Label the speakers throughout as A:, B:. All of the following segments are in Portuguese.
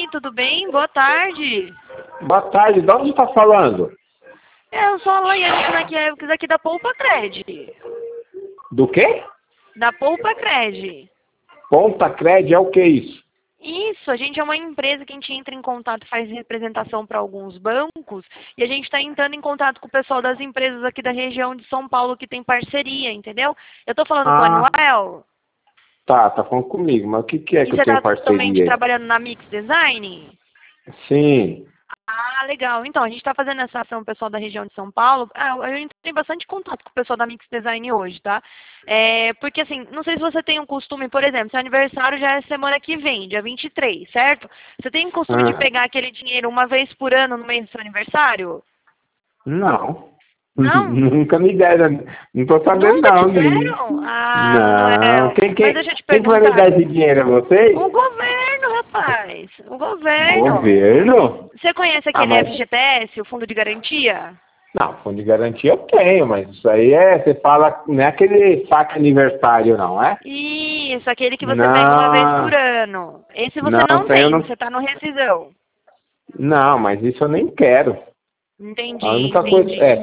A: tudo bem? Boa tarde.
B: Boa tarde, de onde está falando?
A: Eu sou a Laiane daqui da Poupa Cred.
B: Do quê?
A: Da Poupa Cred.
B: Ponta Cred é o que isso?
A: Isso, a gente é uma empresa que a gente entra em contato, faz representação para alguns bancos e a gente está entrando em contato com o pessoal das empresas aqui da região de São Paulo que tem parceria, entendeu? Eu estou falando com o Manuel.
B: Tá falando comigo, mas o que é
A: E
B: que
A: você
B: eu tenho
A: está atualmente
B: parceria?
A: trabalhando na Mix Design?
B: Sim.
A: Ah, legal. Então, a gente está fazendo essa ação, o pessoal da região de São Paulo. Eu entrei bastante contato com o pessoal da Mix Design hoje, tá? Porque, assim, não sei se você tem um costume, por exemplo, seu aniversário já é semana que vem, dia 23, certo? Você tem o costume de pegar aquele dinheiro uma vez por ano no mês do seu aniversário?
B: Não.
A: Não?
B: Nunca me deram. Não tô sabendo
A: Nunca
B: não.
A: te deram? Ah,
B: Não.
A: Manuel.
B: Quem,
A: Mas
B: quem,
A: deixa eu te
B: quem vai me dar
A: perguntar.
B: esse dinheiro? É vocês?
A: O governo, rapaz. O governo.
B: Governo?
A: Você conhece
B: Ah,
A: aquele
B: mas...
A: FGTS, o Fundo de Garantia?
B: Não, fundo de garantia eu tenho, mas isso aí você fala, não é aquele saque aniversário não, é?
A: Isso, aquele que você pega uma vez por
B: Não,
A: ano. Esse você
B: não
A: não
B: tenho,
A: tem,
B: não.
A: você está no rescisão.
B: Não, mas isso eu nem quero. A
A: Entendi,
B: única coisa,
A: entendi.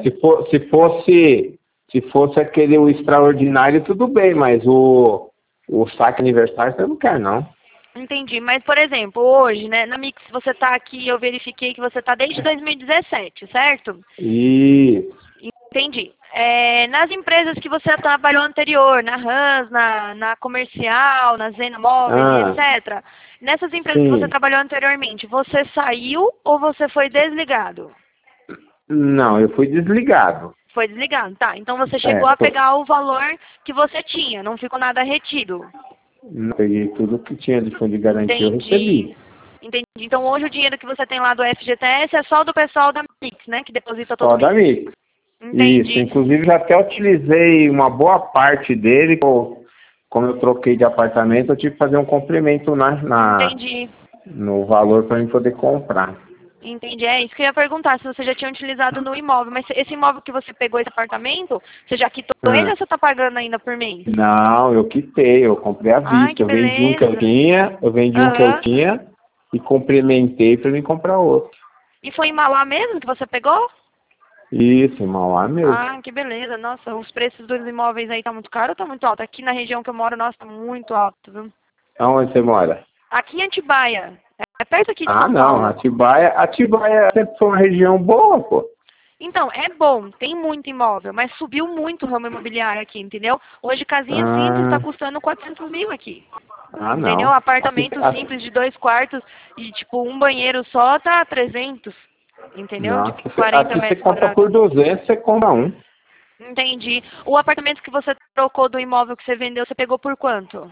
B: se fosse aquele o extraordinário, tudo bem, mas o saque aniversário eu não quero, não.
A: Entendi, mas por exemplo, hoje, né, na Mix você está aqui, eu verifiquei que você está desde 2017, certo?
B: Isso.
A: Entendi. Nas empresas que você trabalhou anterior, na Rans, na Comercial, na Zena Móveis e
B: Ah,
A: etc. Nessas empresas que você
B: sim.
A: trabalhou anteriormente, você saiu ou você foi desligado?
B: Não, eu fui desligado.
A: Foi desligado, tá. Então você
B: É,
A: chegou a pegar o valor que você tinha, não ficou nada retido.
B: não peguei tudo que tinha de fundo de garantia, eu
A: Entendi.
B: recebi.
A: Entendi. Então hoje o dinheiro que você tem lá do FGTS é só do pessoal da Mix, né? Que deposita todo
B: Só da
A: mês.
B: Mix. Isso,
A: Entendi.
B: inclusive já até utilizei uma boa parte dele, como eu troquei de apartamento, eu tive que fazer um complemento
A: Entendi.
B: no valor para eu poder comprar.
A: Entendi. É isso que eu ia perguntar, se você já tinha utilizado no imóvel. Mas esse imóvel que você pegou, esse apartamento, você já quitou ele
B: Ah,
A: ou você tá pagando ainda por mês?
B: não, eu quitei, eu comprei à
A: Ai,
B: vista.
A: que
B: Eu vendi um que eu
A: beleza.
B: tinha,
A: Aham.
B: e complementei para me comprar outro.
A: E foi em Mauá mesmo que você pegou?
B: Isso, em Mauá mesmo.
A: Ah, que beleza. Nossa, os preços dos imóveis aí tá muito caro ou tá muito alto? Aqui na região que eu moro, nossa, tá muito alto, viu?
B: Aonde você mora?
A: Aqui em Atibaia. É perto aqui de
B: Ah,
A: São
B: não,
A: Paulo.
B: Atibaia sempre foi uma região boa, pô.
A: Então, é bom, tem muito imóvel, mas subiu muito o ramo imobiliário aqui, entendeu? Hoje, casinha simples está
B: Ah,
A: custando 400 mil aqui. Entendeu?
B: não.
A: Apartamento simples de 2 quartos e, tipo, um banheiro só tá 300. Entendeu?
B: Não,
A: De 40
B: aqui você
A: metros
B: compra
A: quadrados.
B: por 200, você compra um.
A: Entendi. O apartamento que você trocou do imóvel que você vendeu, você pegou por quanto?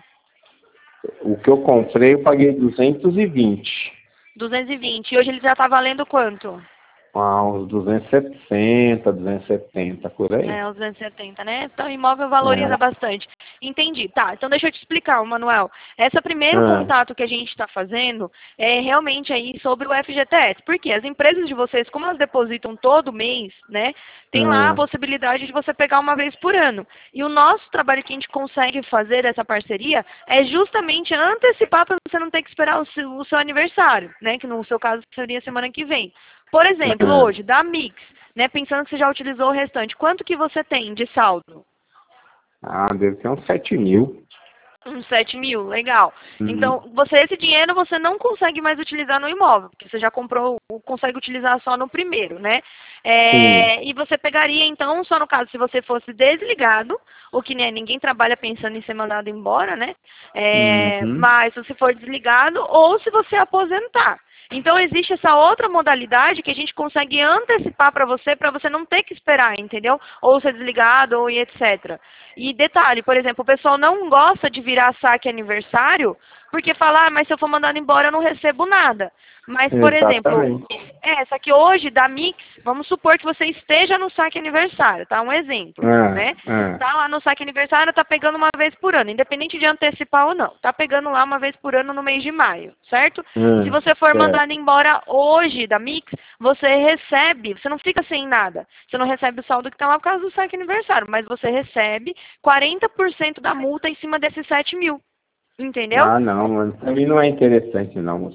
B: O que eu comprei, eu paguei 220.
A: 220. E hoje ele já tá valendo quanto?
B: Ah, uns 260, 270, por aí.
A: Os 270, né? Então, o imóvel valoriza
B: É.
A: bastante. Entendi. Tá, então deixa eu te explicar, Manuel. Esse primeiro
B: Ah,
A: contato que a gente está fazendo é realmente aí sobre o FGTS. Porque as empresas de vocês, como elas depositam todo mês, né? Tem lá a
B: ah,
A: possibilidade de você pegar uma vez por ano. E o nosso trabalho que a gente consegue fazer dessa parceria é justamente antecipar para você não ter que esperar o seu aniversário, né? Que no seu caso seria semana que vem. Por exemplo,
B: ah.
A: hoje, da Mix, né, pensando que você já utilizou o restante, quanto que você tem de saldo?
B: Ah, deve ser uns 7 mil.
A: Uns 7 mil, legal.
B: Uhum.
A: Então, esse dinheiro você não consegue mais utilizar no imóvel, porque você já comprou, consegue utilizar só no primeiro, né?
B: Sim.
A: E você pegaria, então, só no caso, se você fosse desligado, o que né, ninguém trabalha pensando em ser mandado embora, né?
B: Uhum.
A: Mas se você for desligado ou se você aposentar. Então, existe essa outra modalidade que a gente consegue antecipar para você não ter que esperar, entendeu? Ou ser desligado, ou etc. E detalhe, por exemplo, o pessoal não gosta de virar saque aniversário, porque fala, mas se eu for mandado embora eu não recebo nada. Mas, por exemplo,
B: Exatamente.
A: só que hoje da Mix, vamos supor que você esteja no saque aniversário, tá? Um exemplo,
B: Ah,
A: né?
B: ah,
A: Tá lá no saque aniversário, tá pegando uma vez por ano, independente de antecipar ou não. Tá pegando lá uma vez por ano no mês de maio, certo? Se você for
B: certo.
A: mandado embora hoje da Mix, você recebe, você não fica sem nada. Você não recebe o saldo que tá lá por causa do saque aniversário, mas você recebe 40% da multa em cima desses 7 mil. Entendeu?
B: Ah, não, mano. Pra mim não é interessante, não, moço.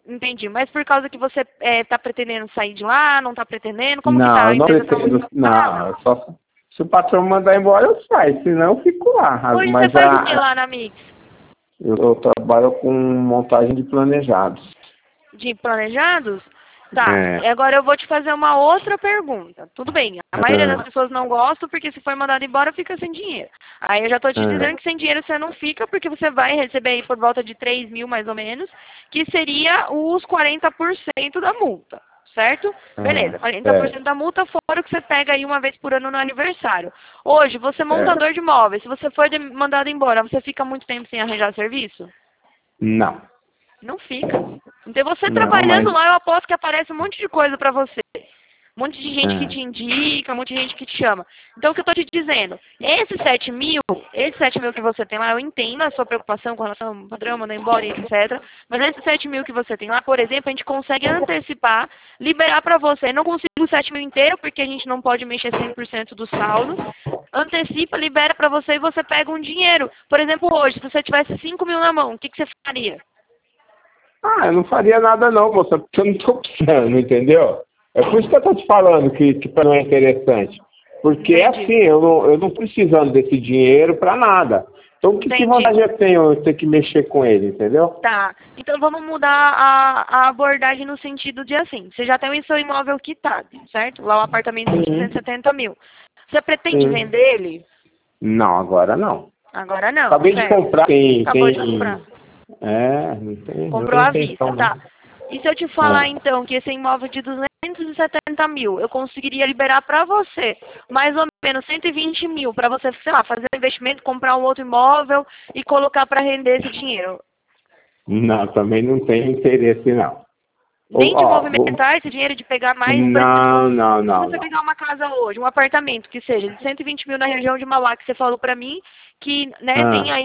A: Entendi. Mas por causa que você tá pretendendo sair de lá, não tá pretendendo? Como que
B: Não,
A: tá? A
B: eu não
A: empresa tá
B: pretendo.
A: muito
B: Não,
A: ocupada?
B: eu só, se o patrão mandar embora, eu saio, senão eu fico lá.
A: Hoje você
B: Mas
A: faz o que lá na Mix?
B: eu trabalho com montagem de planejados.
A: De planejados? Tá,
B: É.
A: agora eu vou te fazer uma outra pergunta. Tudo bem, a maioria das
B: Ah,
A: pessoas não gosta porque se for mandado embora fica sem dinheiro. Aí eu já tô te
B: ah,
A: dizendo que sem dinheiro você não fica porque você vai receber aí por volta de 3 mil mais ou menos, que seria os 40% da multa, certo? Beleza, 40% da multa fora o que você pega aí uma vez por ano no aniversário. Hoje, você é
B: certo.
A: montador de móveis, se você for mandado embora, você fica muito tempo sem arranjar serviço?
B: Não,
A: Não fica. Então você
B: não,
A: trabalhando
B: mas.
A: lá, eu aposto que aparece um monte de coisa pra você. Um monte de gente que
B: Ah,
A: te indica, um monte de gente que te chama. Então o que eu tô te dizendo, esses 7 mil que você tem lá, eu entendo a sua preocupação com relação ao padrão, mandar embora e etc. Mas esses 7 mil que você tem lá, por exemplo, a gente consegue antecipar, liberar pra você. Eu não consigo o 7 mil inteiro, porque a gente não pode mexer 100% do saldo. Antecipa, libera pra você e você pega um dinheiro. Por exemplo, hoje, se você tivesse 5 mil na mão, o que você faria?
B: eu não faria nada não, moça, porque eu não tô precisando, entendeu? É por isso que eu tô te falando que pra não é interessante. Porque é
A: Entendi.
B: assim, eu não precisando desse dinheiro pra nada. Então que
A: Entendi.
B: vantagem eu tenho eu ter que mexer com ele, entendeu?
A: Tá. Então vamos mudar a abordagem no sentido de assim, você já tem o seu imóvel quitado, certo? Lá o apartamento de
B: Sim,
A: 270 mil. Você pretende
B: sim.
A: vender ele?
B: Não, agora não.
A: Agora não,
B: Acabei de
A: certo?
B: comprar,
A: Acabou de comprar.
B: não
A: Comprou
B: tem
A: à
B: intenção
A: vista,
B: não.
A: tá. E se eu te falar
B: É.
A: então que esse imóvel de 270 mil, eu conseguiria liberar para você mais ou menos 120 mil para você, sei lá, fazer um investimento, comprar um outro imóvel e colocar para render esse dinheiro.
B: Não, também não tenho interesse não.
A: Nem de
B: Ó,
A: movimentar esse dinheiro de pegar mais, por exemplo,
B: não, não,
A: se
B: não,
A: você
B: não.
A: pegar uma casa hoje, um apartamento que seja de 120 mil na região de Mauá, que você falou pra mim, que né, tem
B: Ah,
A: aí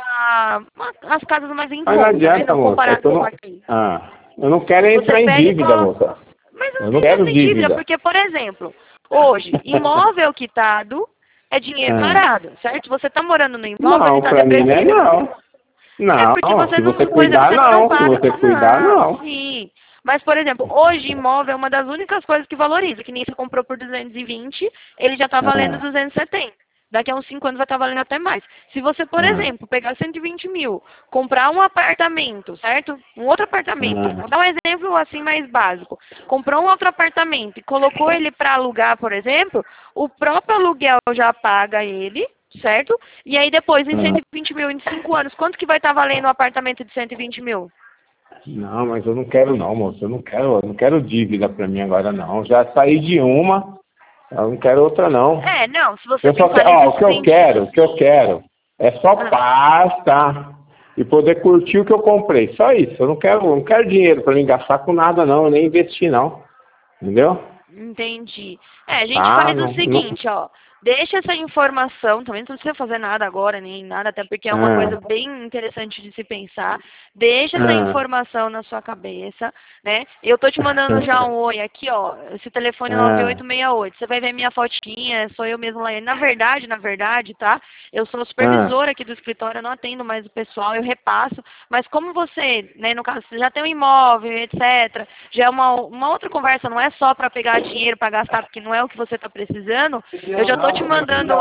A: as casas mais em
B: mas não
A: conta, né?
B: adianta,
A: Não
B: moça.
A: comparado com aqui.
B: Eu não quero
A: Você
B: entrar em
A: pega e
B: dívida,
A: coloca.
B: moça.
A: Mas não
B: Eu não
A: tem
B: quero
A: essa dívida,
B: dívida.
A: porque, por exemplo, hoje, imóvel quitado é dinheiro
B: Ah,
A: parado, certo? Você tá morando no imóvel, ele
B: não,
A: tá
B: pra mim não é
A: depreciando.
B: não.
A: É porque
B: Não,
A: você
B: se você
A: não, por exemplo,
B: cuidar,
A: você não
B: não. Se
A: paga.
B: você cuidar,
A: Não,
B: não.
A: sim. Mas, por exemplo, hoje imóvel é uma das únicas coisas que valoriza. Que nem você comprou por 220, ele já está valendo
B: Ah,
A: 270. Daqui a uns 5 anos vai estar valendo até mais. Se você, por
B: ah,
A: exemplo, pegar 120 mil, comprar um apartamento, certo? Um outro apartamento. Vou
B: ah.
A: dar um exemplo assim mais básico. Comprou um outro apartamento e colocou ele para alugar, por exemplo, o próprio aluguel já paga ele, certo? E aí depois, em
B: Ah.
A: 120 mil, em 5 anos, quanto que vai estar valendo um apartamento de 120 mil?
B: Não, mas eu não quero não, moço. Eu não quero dívida pra mim agora não. Já saí de uma, eu não quero outra não.
A: É, não, se você
B: Eu só
A: pensar
B: quero,
A: nesse
B: o
A: sentido.
B: que eu quero é só
A: Ah,
B: paz, tá? E poder curtir o que eu comprei. Só isso. Eu não quero dinheiro para me gastar com nada não, nem investir não. Entendeu?
A: entendi. É, a gente
B: Ah,
A: faz o
B: não, não.
A: seguinte, ó. Deixa essa informação, também não precisa fazer nada agora, nem nada, até porque é uma coisa
B: Ah,
A: bem interessante de se pensar. Deixa essa
B: ah,
A: informação na sua cabeça, né? Eu tô te mandando já um oi aqui, ó. Esse telefone
B: ah,
A: 9868. Você vai ver minha fotinha, sou eu mesmo lá. Na verdade, tá? Eu sou
B: ah,
A: supervisora aqui do escritório, eu não atendo mais o pessoal, eu repasso. Mas como você, né, no caso, você já tem um imóvel, etc., já é uma outra conversa, não é só para pegar dinheiro para gastar, porque não é o que você está precisando. Eu já tô te mandando,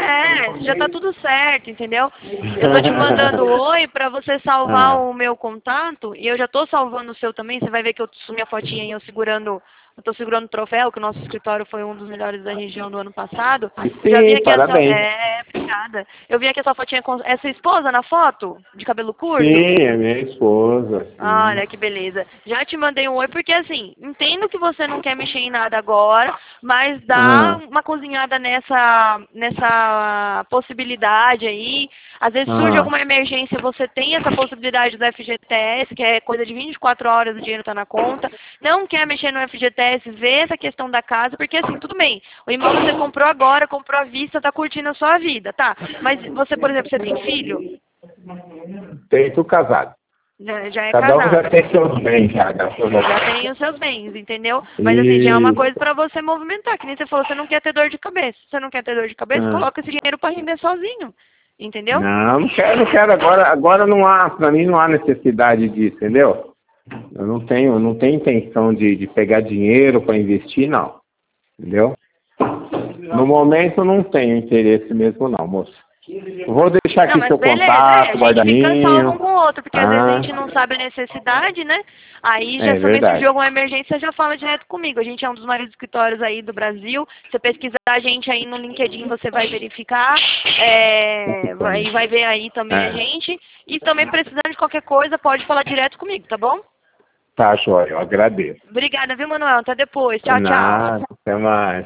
A: já tá tudo certo, entendeu? Eu tô te mandando oi para você salvar
B: ah.
A: o meu contato e eu já tô salvando o seu também. Você vai ver que eu sumi a fotinha aí eu tô segurando o troféu, que o nosso escritório foi um dos melhores da região do ano passado. Eu já vi
B: Sim,
A: aqui
B: parabéns.
A: obrigada. Eu vi aqui a sua fotinha com essa esposa na foto, de cabelo curto.
B: Sim, é minha esposa, sim.
A: Olha que beleza. Já te mandei um oi porque assim, entendo que você não quer mexer em nada agora, mas dá
B: Ah,
A: uma cozinhada nessa possibilidade aí. Às vezes surge
B: ah.
A: alguma emergência, você tem essa possibilidade do FGTS, que é coisa de 24 horas o dinheiro está na conta. Não quer mexer no FGTS, vê essa questão da casa, porque assim, tudo bem. O imóvel você comprou agora, comprou à vista, está curtindo a sua vida, tá? Mas você, por exemplo, você tem filho?
B: Tô casado.
A: Já é
B: Cada um já
A: casado.
B: tem seus bens, já, graças a
A: Já
B: Deus.
A: tem os seus bens, entendeu? Mas assim, já é uma
B: E,
A: coisa pra você movimentar, que nem você falou, você não quer ter dor de cabeça. Você não quer ter dor de cabeça,
B: ah,
A: coloca esse dinheiro pra render sozinho, entendeu?
B: não, não quero. Agora não há, pra mim não há necessidade disso, entendeu? Eu não tenho intenção de pegar dinheiro para investir, não. Entendeu? No momento não tenho interesse mesmo não, moço. Vou deixar aqui
A: Não, mas
B: seu
A: beleza,
B: contato,
A: a gente fica só um
B: guardadinho.
A: com o outro, porque às vezes a
B: Ah,
A: gente não sabe a necessidade, né? Aí já
B: é
A: também surgiu
B: verdade.
A: alguma emergência, já fala direto comigo. A gente é um dos maiores escritórios aí do Brasil. Se você pesquisar a gente aí no LinkedIn, você vai verificar. Vai ver aí também a
B: É,
A: gente. E também precisando de qualquer coisa, pode falar direto comigo, tá bom?
B: tá, joia, eu agradeço.
A: Obrigada, viu, Manuel? Até depois. Tchau, tchau.
B: Nada, até mais.